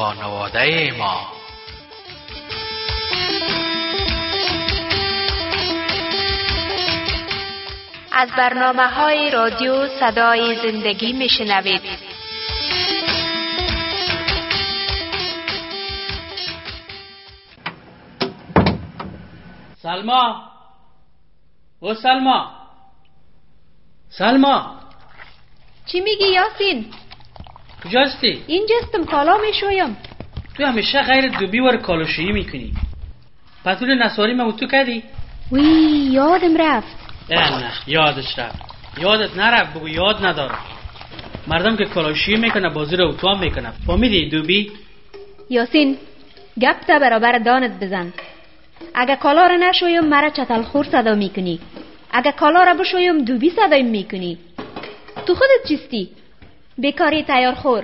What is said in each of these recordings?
خانواده ما. از برنامه‌های رادیو صدای زندگی میشنوید. سلما، او سلما، سلما. چی میگی یاسین؟ کجاستی؟ اینجاستم، کالا میشویم. تو همیشه غیر دوبی ور کالاشویی میکنی. پتول نسواری ما تو کردی؟ وی یادم رفت. نه یادش رفت. یادت نرفت، بگو یاد ندارم. مردم که کالاشویی میکنه بازی رو تو هم میکنه. فهمیدی دوبی؟ یاسین گپ تا برابر دانت بزن. اگه کالا را نشویم مرا چتل خور صدا میکنی، اگه کالا را بشویم دوبی صدا میکنی. تو خودت چیستی؟ بیکاری تیار خور.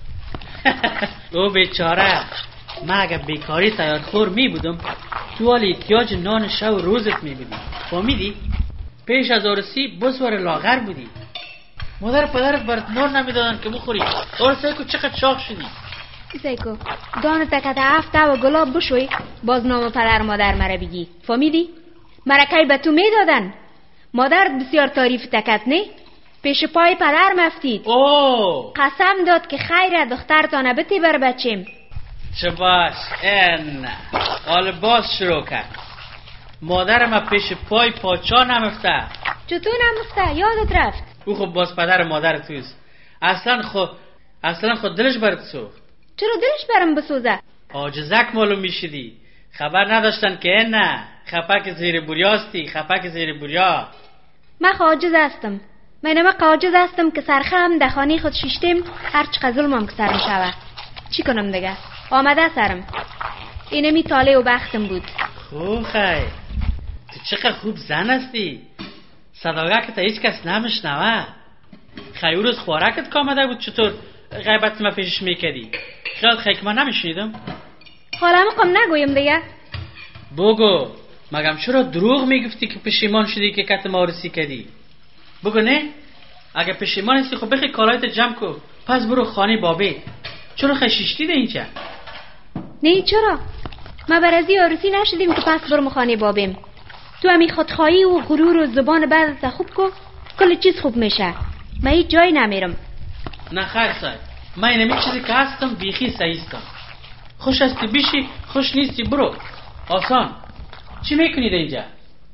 او بیچاره، من اگه بیکاری تیار خور می بودم تو حال احتیاج نان شب و روزت می بودی. فهمیدی؟ پیش از عروسی بسوار لاغر بودی. مادر پدرت برات نان نمیدادن که بخوری. عروسی کو چقدر چاق شدی. سیکو دانت که هفته و گلاب بشوی باز نام پدر مادر مرا بگی. فهمیدی؟ مرا کی به تو میدادن؟ مادرت بسیار تعریف تکت نه؟ پیش پای پدر مفتید. قسم داد که خیر دخترتانه بتی بر بچیم. چه باش این حال باز شروع کرد. مادرم پیش پای پاچا نمفته. چطور نمفته؟ یادت رفت؟ او خب باز پدر مادر توست. اصلا خود دلش برات سوخت. چرا دلش برم بسوزه؟ عاجزک معلوم میشدی. خبر نداشتن که این نه خپک زیر بوریاستی. خپک زیر بوریا. من عاجز هستم. من عاجز هستم که سرخم در خانه خود شیشتیم هر چقدر ظلمم که سرم شوه. چی کنم دیگه؟ آمده سرم. اینمی طالع و بختم بود. خوب خیر. تو چقدر خوب زن هستی. صداگه که تا هیچ کس نمیشنوه. خیلی روز خوارکت که آمده بود چطور غیبت ما پیشش میکردی؟ خیلی که من نمیشنیدم. حالا مقام نگویم دیگه. بگو مگم چرا دروغ میگفتی که پشیمان شدی که کت مارسی کردی؟ بگو نه؟ اگه پشیمان هستی خب بخی کالایت جمع کن پس برو خانه بابی. چرا خشیشتی ده اینجا؟ نه چرا؟ ما برازی عروسی نشدیم که پس برم خانه بابیم. تو همی خودخواهی و غرور و زبان بعد خوب کن کل چیز خوب میشه. من هیچ جای نمیرم. نه خیر سای من اینمی چیزی که هستم بیخی سعیستم. خوش هستی بیشی، خوش نیستی برو. آسان. چی میکنید اینجا؟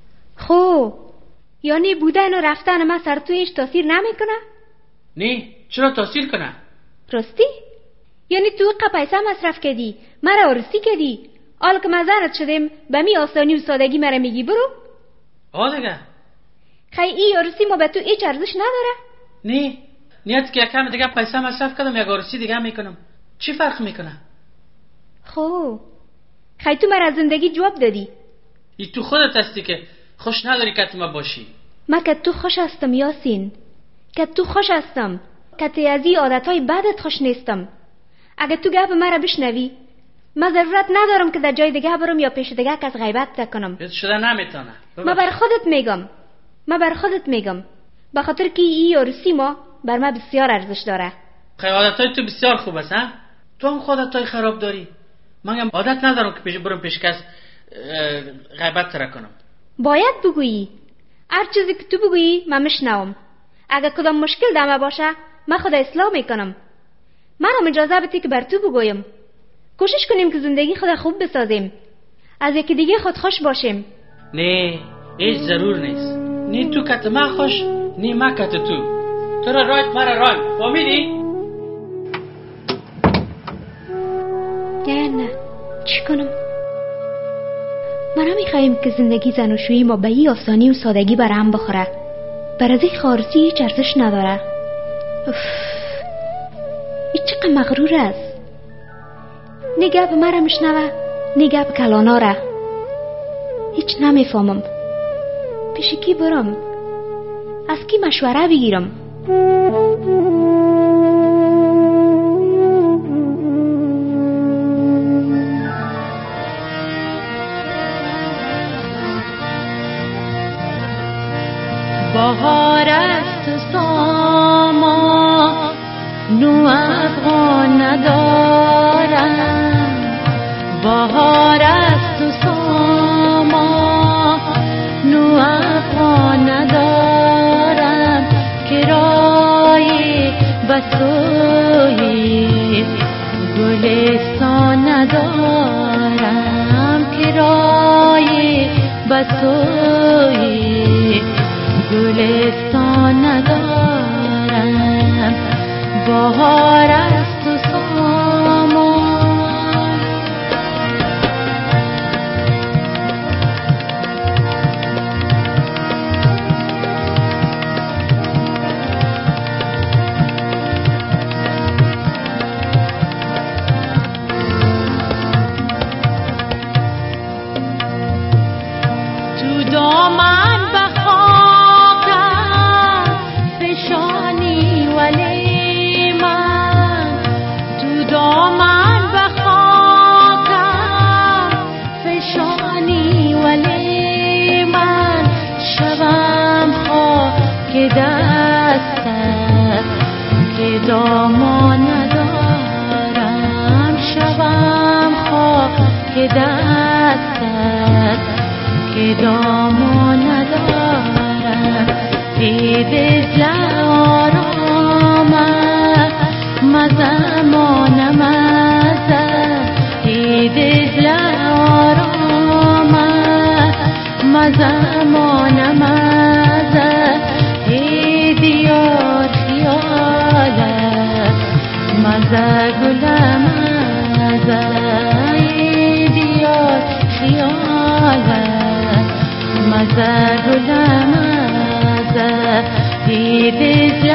خو یعنی بودن و رفتن من سر تو هیچ تاثیر نمیکنه؟ نه چرا تاثیر کنه؟ راستی؟ یعنی تو پیسه مصرف کردی مرا عروسی کردی حال که مزارت شدیم به می آسانی و سادگی مرا میگی برو؟ دیگه خی ای عروسی ما به تو هیچ ارزش نداره؟ نه نیت که یکم دیگه پیسه مصرف کردم یک عروسی دیگه میکنم. چی فرق میکنه؟ خو خی تو مرا زندگی جواب دادی. ای تو خودت هستی که خوش نداری که ما باشی. من که تو خوش هستم یاسین، که تو خوش هستم، که تیازی عادتهای بدت خوش نیستم. اگه تو گپ مرا بشنوی من ضرورت ندارم که در جای دیگه برم یا پیش دیگه کس غیبت کنم. بس شده نمیتونه. من بر خودت میگم به خاطر که این عروسی ما بر من بسیار ارزش داره. خیلی عادتهای تو بسیار خوب است ها؟ تو هم عادتهای خراب داری. من عادت ندارم که برم پیش کس غیبت تر کنم. باید بگویی. هر چیزی که تو بگویی من میشنوم. اگه کدام مشکل دمه باشه من خود اصلاح میکنم. منم اجازه بدی که بر تو بگویم. کوشش کنیم که زندگی خود خوب بسازیم، از یکی دیگه خود خوش باشیم. نه هیچ ضرور نیست. نه تو کت ما خوش نه ما کت تو را رایت مرا رای. فهمیدی؟ نه چی کنم؟ ما نمیخوایم که زندگی زناشویی ما به این آسانی و سادگی بر هم بخوره. بر از این خارسی هیچ ارزش نداره. این چقدر مغرور است. نه گپ مرا میشنوه نه گپ کلانا را. هیچ نمیفهمم. پیش کی برم؟ از کی مشوره بگیرم؟ بهار است ساما نو افغان ندارم سوی گلستان ندارم، بهار است و سامان. دامان ندارم، شبم خاک دستت که دامان ندارم. ای دل آرامه مزمان مزه، ای دل آرامه مزمان مزه، ای دیار مزه گلم مزه، ای دیار خیاله مزه گلم مزه، ای دل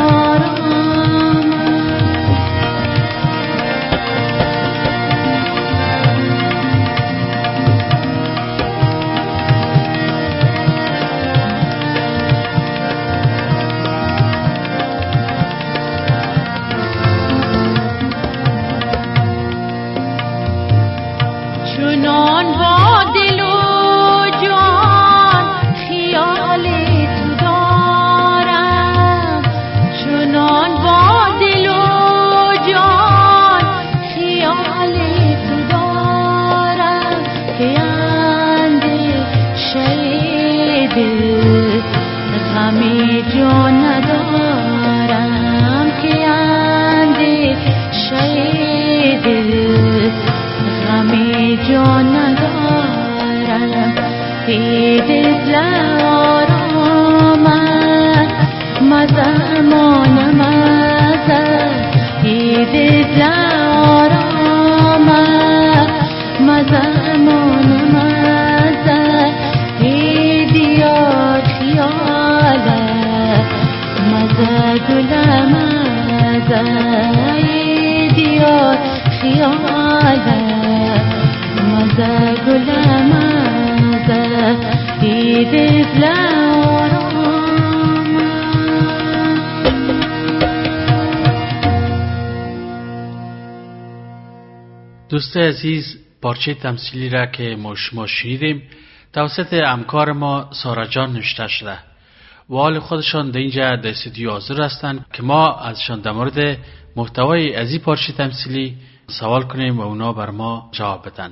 دوست عزیز، پارچه تمثیلی را که ما شنیدیم توسط همکار ما سارا جان نوشته شده و حال خودشان در اینجا در استودیو حاضر هستند که ما ازشان در مورد محتوای از این پارچه تمثیلی سوال کنیم و اونا بر ما جواب بدن.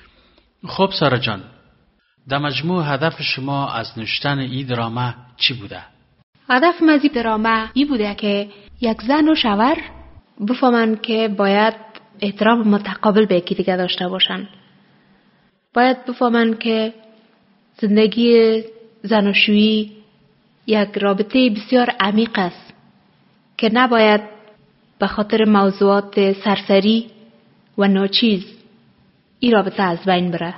خب سارا جان، در مجموع هدف شما از نوشتن این درامه چی بوده؟ هدف من از این درامه این بوده که یک زن و شوهر بفهمن که باید احترام متقابل به یکی دیگه داشته باشن. باید بفهمن که زندگی زناشویی یک رابطه بسیار عمیق است که نباید به خاطر موضوعات سرسری و ناچیز این رابطه از بین بره.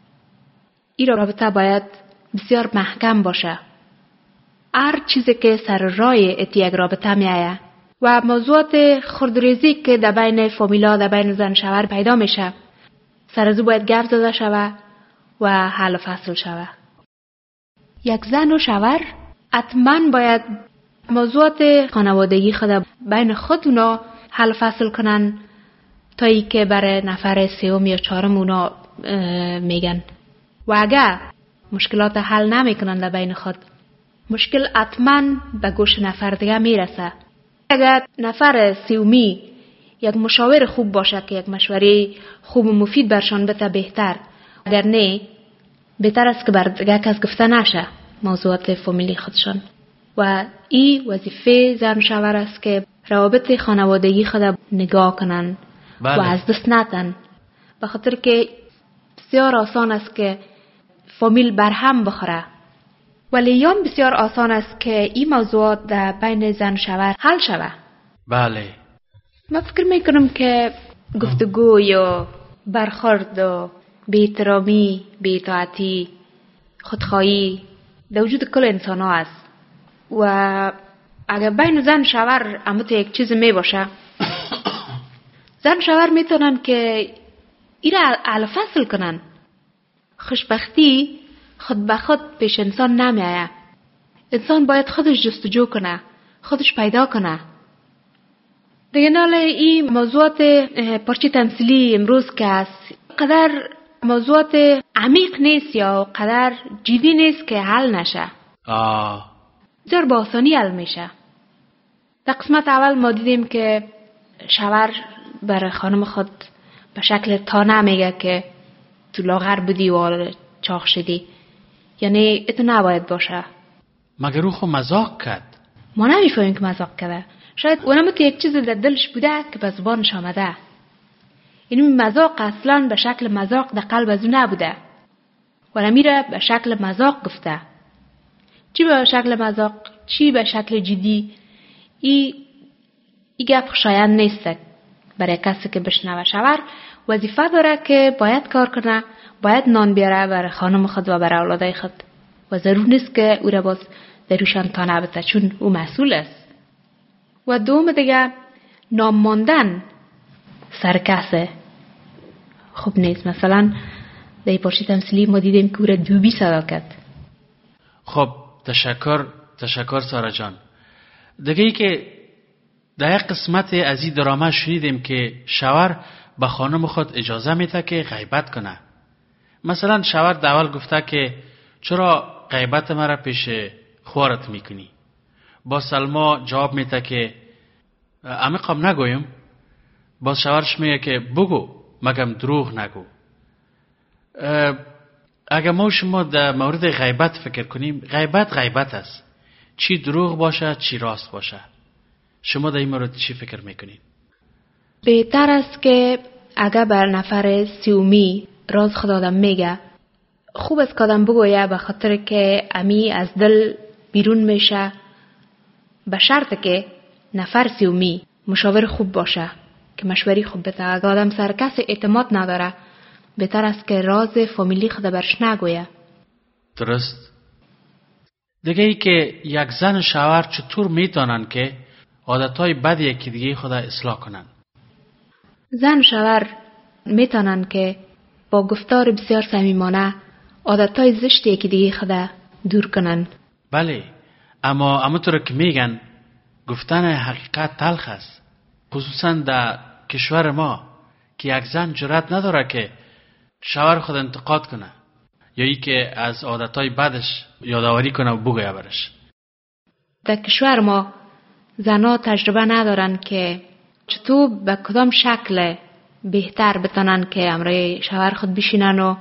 این رابطه باید بسیار محکم باشه. هر چیزی که سر راه یک رابطه می آید و موضوعات خردریزی که در بین فامیلا، در بین زن شوهر پیدا میشه، سر از او باید گرد زده شوه و حل و فصل شوه. یک زن و شوهر حتما باید موضوعات خانوادگی خود بین خودونا حل و فصل کنن تا ای که برای نفر سوم یا چهارم اونا میگن. و اگر مشکلات حل نمیکنن در بین خود، مشکل حتما به گوش نفر دیگه میرسه. اگر نفر سومی یک مشاور خوب باشه که یک مشوره خوب و مفید برشان بده بهتر، اگر نه بهتر است که بر دیگه کس گفته نشه موضوعات فامیلی خودشان. و این وظیفه زن شوهر است که روابط خانوادگی خود نگاه کنن و از دست ندن، به خاطر که بسیار آسان است که فامیل برهم بخوره. ولی یام بسیار آسان است که این موضوعات در بین زن و شوهر حل شود. بله. من فکر میکنم که گفتگو یا برخورد و بی‌احترامی، بی‌اطاعتی، خودخواهی در وجود کل انسان ها است و اگر بین زن و شوهر امت یک چیز می باشه زن و شوهر میتونن که این را حل فصل کنن. خوشبختی خود به خود پیش انسان نمیآید. انسان باید خودش جستجو کنه، خودش پیدا کنه. دیگه ناله این موضوعات پارچه تمثیلی امروز که است قدر موضوعات عمیق نیست یا قدر جدی نیست که حل نشه. بسیار با آسانی حل میشه. در قسمت اول ما دیدیم که شوهر برای خانم خود به شکل تانه میگه که تو لاغر بودی و چاق شدی، یعنی اتو نباید باشه. مگر او خو مذاق کرد؟ ما نمیفهمیم که مذاق کرده. شاید اونم تو یک چیز در دلش بوده که به زبانش آمده. این مذاق اصلا به شکل مذاق در قلب از او نبوده و میره به شکل مذاق گفته. چی به شکل مذاق، چی به شکل جدی، این گپ خوشایند نیست برای کسی که بشنوه. شوهر وظیفه داره که باید کار کنه، باید نان بیاره برای خانم خود و برای اولادای خود و ضرور نیست که او را باز دروشان تانه بده چون او مسئول است. و دوم دیگه نام ماندن سرکسه خوب نیست. مثلا در پارچه تمثیلی ما دیدیم که او را دوبی صدا کرد. خب تشکر سارا جان. دیگه ای که در یک قسمت از این درامه شنیدیم که شوهر به خانم خود اجازه میده که غیبت کنه. مثلا شوهر در اول گفته که چرا غیبت مرا پیش خوارت میکنی؟ با سلما جواب میده که عمیقم نگویم. باز شوهرش میگه که بگو مگم دروغ نگو. اگر ما شما در مورد غیبت فکر کنیم، غیبت است، چی دروغ باشه چی راست باشه. شما در این مورد چی فکر میکنید؟ بهتر است که اگر بر نفر سیومی راز خود آدم میگه خوب است که آدم بگویه، به خاطر که امی از دل بیرون میشه، به شرط که نفر سیومی مشاور خوب باشه که مشوری خوب بده. اگر آدم سر کسی اعتماد نداره بهتر است که راز فامیلی خود برش نگویه. درست. دیگه ای که یک زن و شوهر چطور میتونن که عادتهای بد یکی دیگه خود اصلاح کنن؟ زن و شوهر میتونن که با گفتار بسیار صمیمانه عادتهای زشت یکی دیگه خود دور کنن. بله، اما همونطور که میگن گفتن حقیقت تلخ است، خصوصا در کشور ما که یک زن جرأت نداره که شوهر خود انتقاد کنه یا ای که از عادتهای بدش یادآوری کنه و بگویه برش. در کشور ما زنها تجربه ندارن که چطور به کدام شکل بهتر بتونن که امروی شوهر خود بشینن و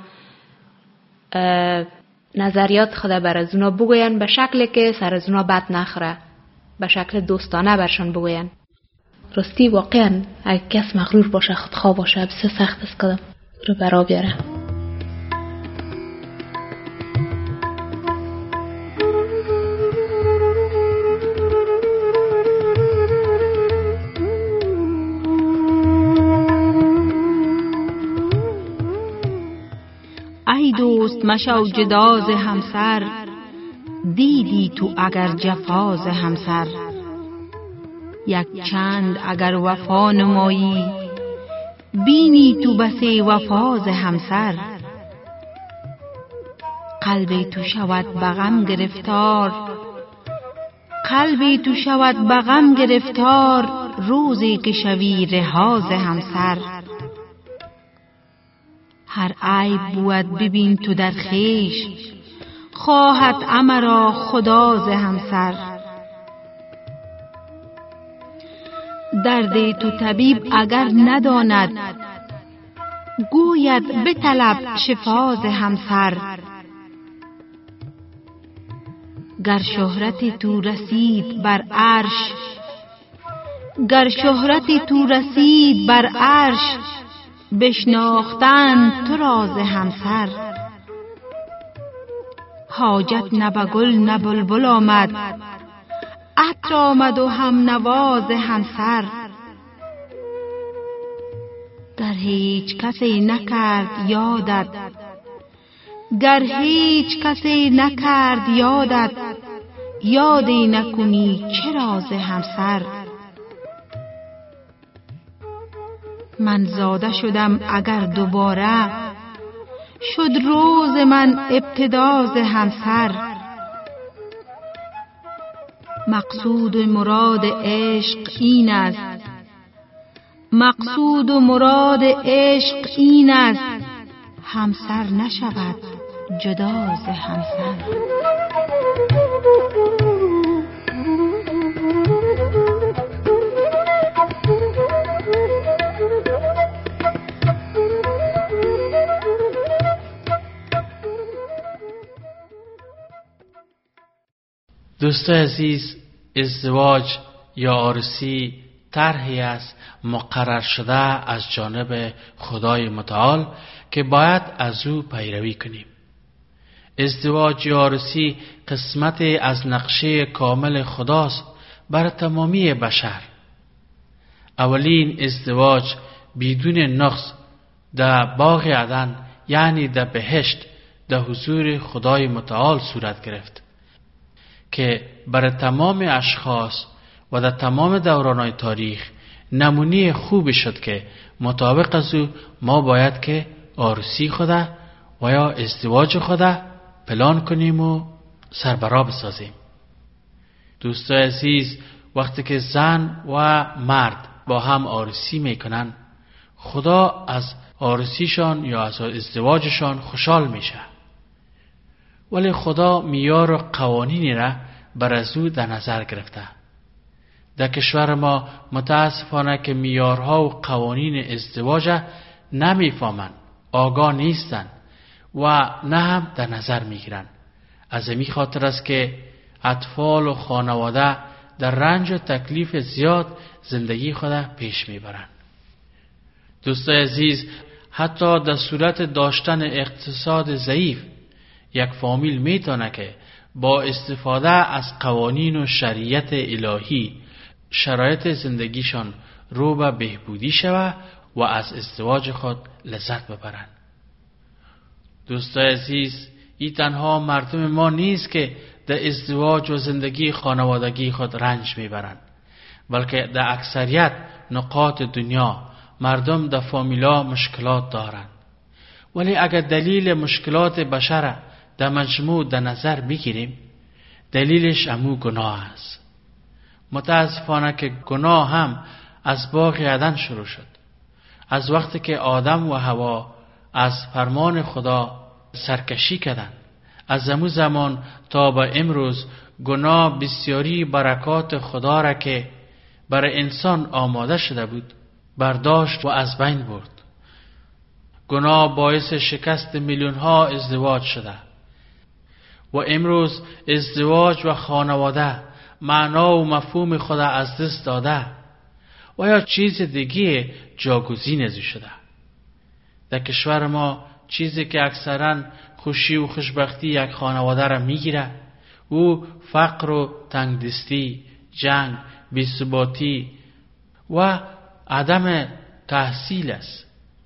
نظریات خود بر از اونا بگوین به شکلی که سر از اونا بد نخوره، به شکل دوستانه برشان بگوین. راستی واقعا اگه کس مغرور باشه، خودخواه باشه، بسیار سخت است کدام رو برا بیاره. ای دوست مشو جداز همسر، دیدی تو اگر جفاز همسر. یک چند اگر وفا نمایی، بینی تو بسی وفاز همسر. قلبی تو شود بغم گرفتار، قلبی تو شود بغم گرفتار، روزی که شوی رهاز همسر. هر عیب بود ببین تو در خویش، خواهد امرا خداز همسر. درد تو طبیب اگر نداند، گوید بطلب شفاز همسر. گر شهرت تو رسید بر عرش، گر شهرت تو رسید بر عرش، بشناختن تو راز همسر. حاجت نه به گل نه بلبل آمد، عطر آمد و هم نواز همسر. گر هیچ کسی نکرد یادت، گر هیچ کسی نکرد یادت، یادی نکنی چه راز همسر. من زاده شدم اگر دوباره، شد روز من ابتداز همسر. مقصود و مراد عشق این است، مقصود و مراد عشق این است، همسر نشود جداز همسر. دوستان عزیز، ازدواج یا عروسی طرحی است مقرر شده از جانب خدای متعال که باید از او پیروی کنیم. ازدواج یا عروسی قسمت از نقشه کامل خداست بر تمامی بشر. اولین ازدواج بدون نقص در باغ عدن، یعنی در بهشت، در حضور خدای متعال صورت گرفت که برای تمام اشخاص و در تمام دوران‌های تاریخ نمونه خوبی شد که مطابق از او ما باید که عروسی خدا و یا ازدواج خدا پلان کنیم و سربرا بسازیم. دوستان عزیز، وقتی که زن و مرد با هم عروسی میکنن، خدا از عروسیشان یا از ازدواجشان خوشحال میشه، ولی خدا معیار و قوانینی را بر از او در نظر گرفته. در کشور ما متاسفانه که معیارها و قوانین ازدواج نمیفهمند، آگاه نیستند و نه هم در نظر میگیرند. از این خاطر است که اطفال و خانواده در رنج و تکلیف زیاد زندگی خود پیش میبرند. دوستان عزیز، حتی در صورت داشتن اقتصاد ضعیف، یک فامیل میتونه که با استفاده از قوانین و شریعت الهی شرایط زندگیشان رو به بهبودی شود و از ازدواج خود لذت ببرند. دوستان عزیز، این تنها مردم ما نیست که در ازدواج و زندگی خانوادگی خود رنج میبرند، بلکه در اکثریت نقاط دنیا مردم در فامیلا مشکلات دارند. ولی اگر دلیل مشکلات بشر در مجموع در نظر بگیریم، دلیلش امو گناه است. متاسفانه که گناه هم از باغ عدن شروع شد. از وقتی که آدم و حوا از فرمان خدا سرکشی کردند، از امو زمان تا به امروز گناه بسیاری برکات خدا را که برای انسان آماده شده بود برداشت و از بین برد. گناه باعث شکست میلیون ها ازدواج شده و امروز ازدواج و خانواده معنا و مفهوم خود از دست داده و یا چیز دیگه جاگزین ازی شده. در کشور ما چیزی که اکثرا خوشی و خوشبختی یک خانواده را میگیره او فقر و تنگدستی، جنگ، بی‌ثباتی و عدم تحصیل است.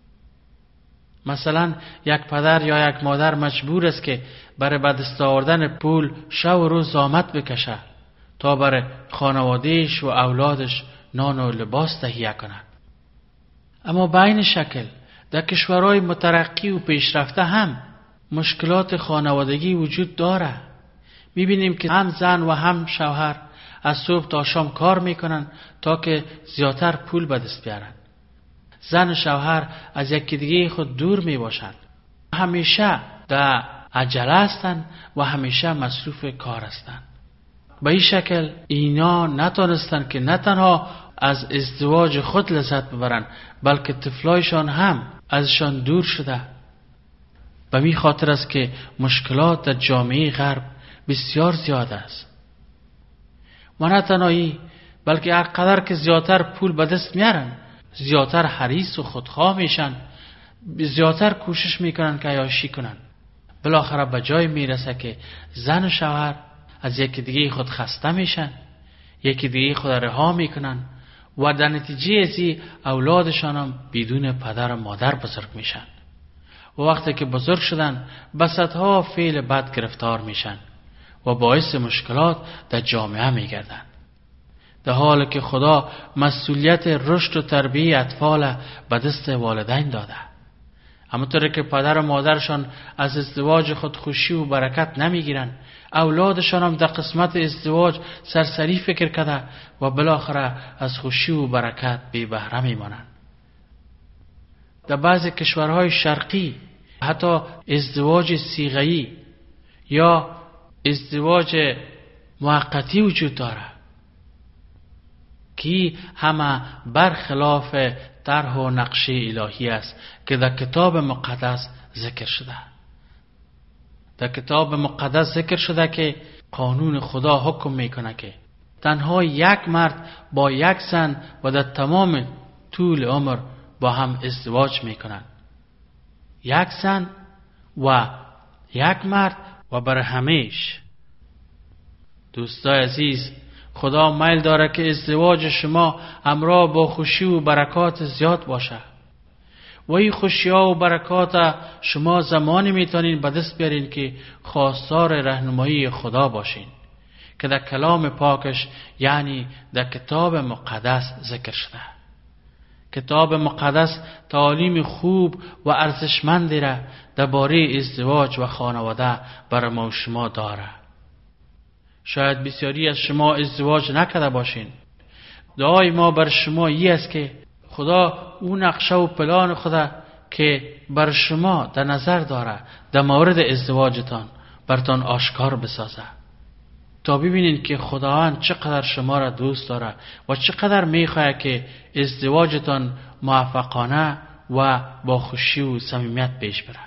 مثلا یک پدر یا یک مادر مجبور است که برای به دست آوردن پول شب و روز زحمت بکشه تا برای خانوادهش و اولادش نان و لباس تهیه کنند. اما به این شکل در کشورهای مترقی و پیشرفته هم مشکلات خانوادگی وجود داره. میبینیم که هم زن و هم شوهر از صبح تا شام کار میکنن تا که زیادتر پول به دست بیارن. زن و شوهر از یکی دیگه خود دور میباشند، همیشه در عجله هستند و همیشه مصروف کار هستند. به این شکل اینا نتونستن که نه تنها از ازدواج خود لذت ببرن بلکه طفلایشان هم ازشان دور شده. به می خاطر است که مشکلات در جامعه غرب بسیار زیاد است. و نه تنهایی بلکه هر قدر که زیادتر پول به دست میارن زیادتر حریص و خودخواه میشن، زیادتر کوشش میکنن که عیاشی کنن. بالاخره به جای میرسه که زن و شوهر از یکی دیگه خود خسته میشن، یکی دیگه خود رها میکنن و در نتیجه ازی اولادشان هم بدون پدر و مادر بزرگ میشن و وقتی که بزرگ شدن به صدها فعل بد گرفتار میشن و باعث مشکلات در جامعه میگردن، در حالی که خدا مسئولیت رشد و تربیت اطفال به دست والدین داده. همونطور که پدر و مادرشان از ازدواج خود خوشی و برکت نمیگیرن، اولادشان هم در قسمت ازدواج سرسری فکر کرده و بالاخره از خوشی و برکت بی بهره میمانند. در بعضی کشورهای شرقی حتی ازدواج صیغه‌ای یا ازدواج موقتی وجود داره که همه برخلاف طرح و نقشه الهی است که در کتاب مقدس ذکر شده. در کتاب مقدس ذکر شده که قانون خدا حکم میکنه که تنها یک مرد با یک زن و در تمام طول عمر با هم ازدواج میکنن. یک زن و یک مرد و بر همیش. دوستای عزیز، خدا میل داره که ازدواج شما همراه با خوشی و برکات زیاد باشه و این خوشی ها و برکات شما زمانی میتونین به دست بیارین که خواستار رهنمایی خدا باشین که در کلام پاکش یعنی در کتاب مقدس ذکر شده. کتاب مقدس تعالیم خوب و ارزشمندی را درباره ازدواج و خانواده برای ما و شما داره. شاید بسیاری از شما ازدواج نکرده باشین. دعای ما بر شما این است که خدا اون نقشه و پلان خدا که بر شما در نظر داره در مورد ازدواجتان برتان آشکار بسازه تا ببینین که خداوند چقدر شما را دوست داره و چقدر میخواد که ازدواجتان موفقانه و با خوشی و صمیمیت پیش بره.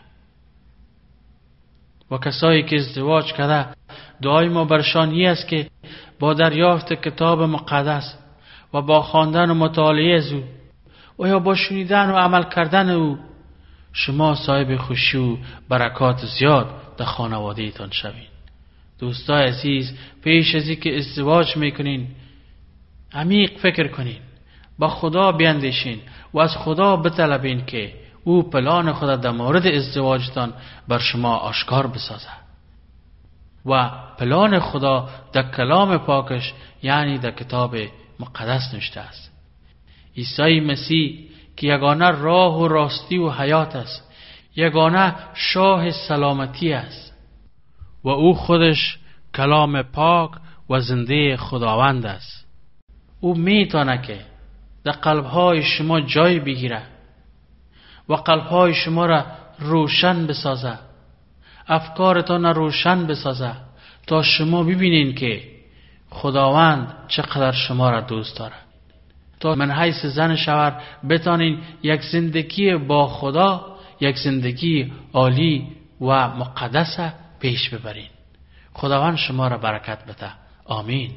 و کسایی که ازدواج کرده دعای ما برشان این است که با دریافت کتاب مقدس و با خواندن و مطالعه از او و یا با شنیدن و عمل کردن او شما صاحب خوشی و برکات زیاد در خانواده تان شوید. دوستای عزیز، پیش از اینکه ازدواج میکنین عمیق فکر کنین، با خدا بیاندیشین و از خدا بطلبین که او پلان خدا در مورد ازدواجتان بر شما آشکار بسازه. و پلان خدا در کلام پاکش یعنی در کتاب مقدس نوشته است. عیسی مسیح که یگانه راه و راستی و حیات است، یگانه شاه سلامتی است و او خودش کلام پاک و زنده خداوند است. او میتونه که در قلبهای شما جای بگیره و قلبهای شما را روشن بسازه، افکارتان را روشن بسازه تا شما ببینین که خداوند چقدر شما را دوست داره، تا من حیث زن شوهر بتانین یک زندگی با خدا، یک زندگی عالی و مقدس پیش ببرین. خداوند شما را برکت بده. آمین.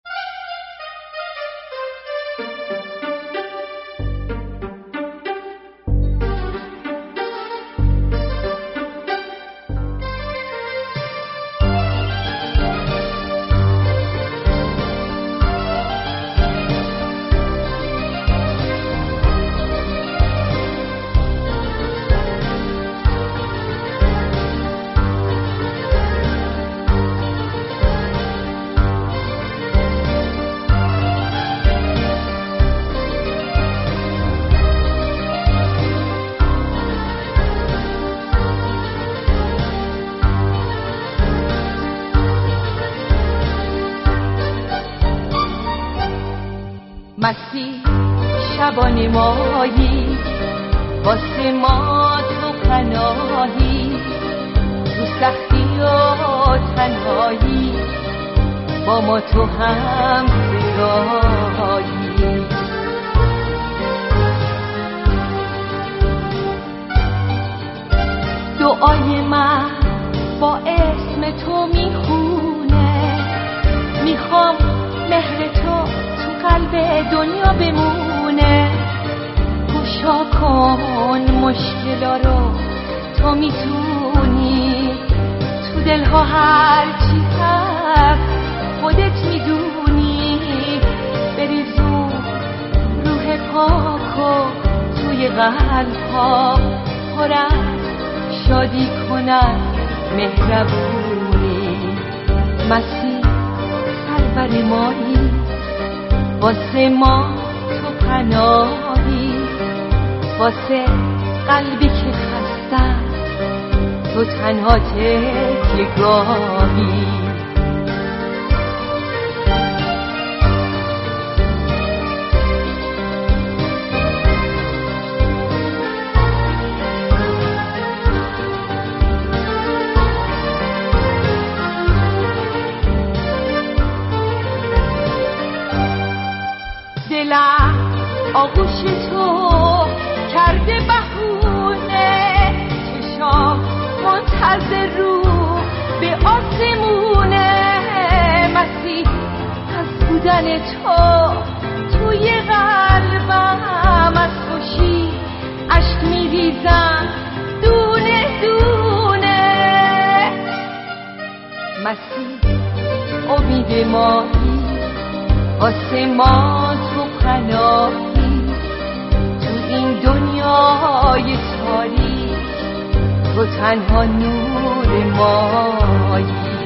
مسیح شبانه مایی، واسه ما تو پناهی، تو سختی و تنهایی با ما تو هم زیایی. دعای من با اسم تو میخونه، میخوام مهر تو قلب دنیا بمونه. گشا کن مشکلا رو، تو میتونی دلها هر چی هست خودت میدونی، بریزو روح پاکو توی قلبها، پر از شادی کنن مهربونی. مسیح سرور مایی، واسه ما تو پناهی، واسه قلبی که خسته تو تنها تکیه‌گاهی. دلم آغوش تو کرده بهونه، چشام منتظر رو به آسمونه. مسیح از بودن تو توی قلبم، از خوشی اشک میریزم دونه دونه. مسیح امید مایی، واسه ما تو پناهی، تو این دنیای تاریک تو تنها نور مایی.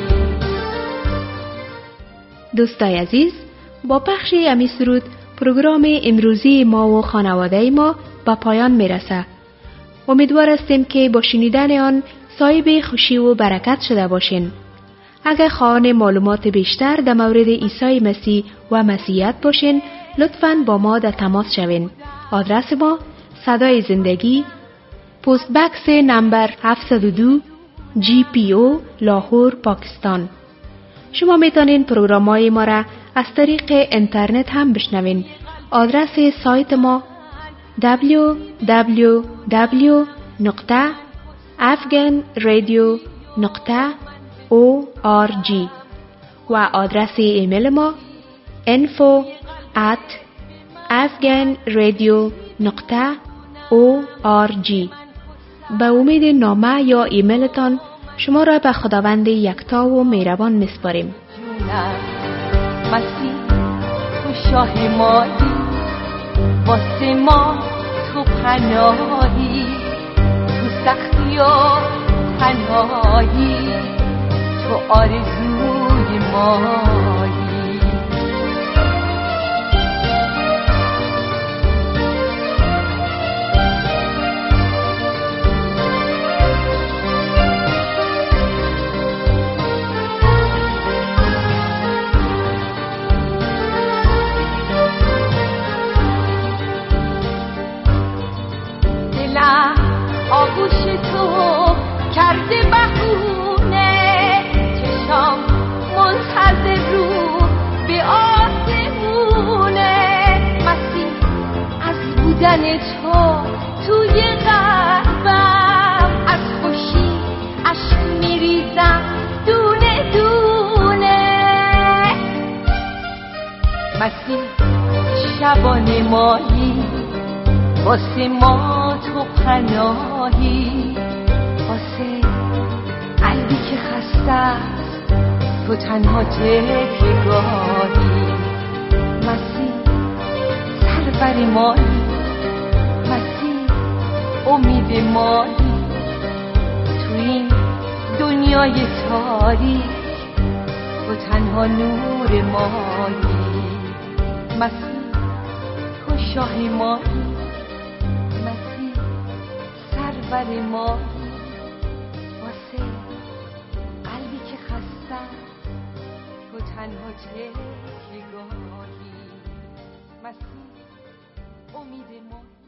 دوستای عزیز، با پخش امی سرود پروگرام امروزی ما و خانواده ما به پایان میرسه. امیدوار هستیم که با شنیدن آن صاحب خوشی و برکت شده باشین. اگر خواهان معلومات بیشتر در مورد عیسی مسیح و مسیحیت باشین، لطفاً با ما در تماس شوین. آدرس ما صدای زندگی، پست بکس نمبر 702 GPO لاهور، پاکستان. شما میتونین پروگرام‌های ما را از طریق اینترنت هم بشنوین. آدرس سایت ما www.afganradio.org و آدرس ایمیل ما info@afganradio.org. به امید نامه یا ایمیلتان شما را به خداوند یکتا و مهربان میسپاریم. مسیح تو شاه مایی، واسه ما تو پناهی، تو سختی و تنهایی تو آرزوی مایی. آغوش تو کرده بهونه، چشام منتظر رو به آسمونه. مسیح از بودن تو توی قلبم، از خوشی اشک میریزم دونه دونه. مسیح شبانه مایی، واسه ما تو پناهی، واسه قلبی که خسته است تو تنها تکیه‌گاهی. مسیح سرور مایی، مسیح امید مایی، تو این دنیای تاریک تو تنها نور مایی. مسیح تو شاه مایی، سرور مایی، واسه قلبی که خسته تو تنها تکیه‌گاهی. مسیح امید مایی.